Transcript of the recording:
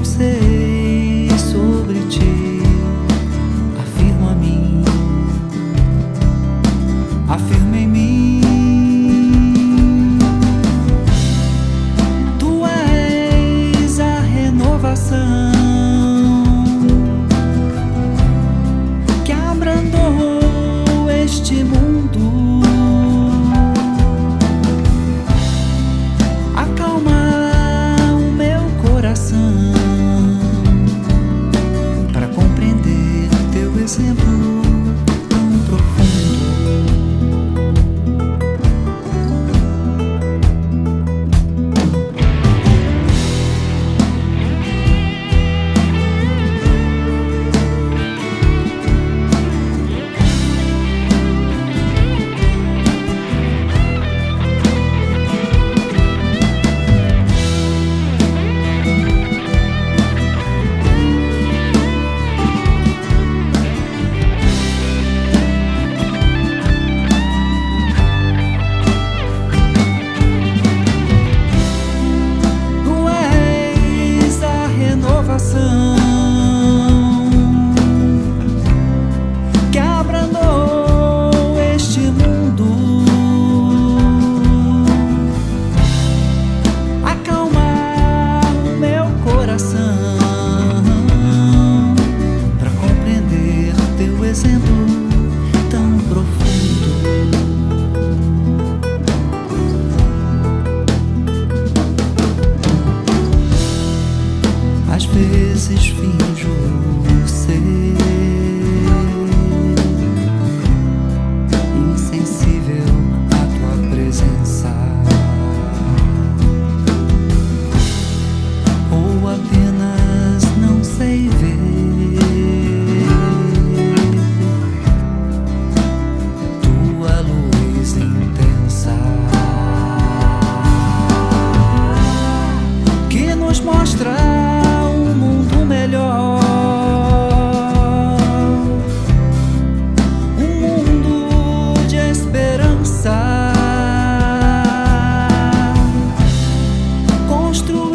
eu sei sobre ti, afirmo a mim, afirma em mim. Tu és a renovação que abrandou este mundo. Para compreender teu exemplo tão profundo. Que abrandou este mundo, acalmar o meu coração para compreender teu exemplo tão profundo. Às vezes finjo ser insensível à tua presença, ou apenas não sei ver tua luz intensa que nos mostra melhor, um mundo de esperança, construído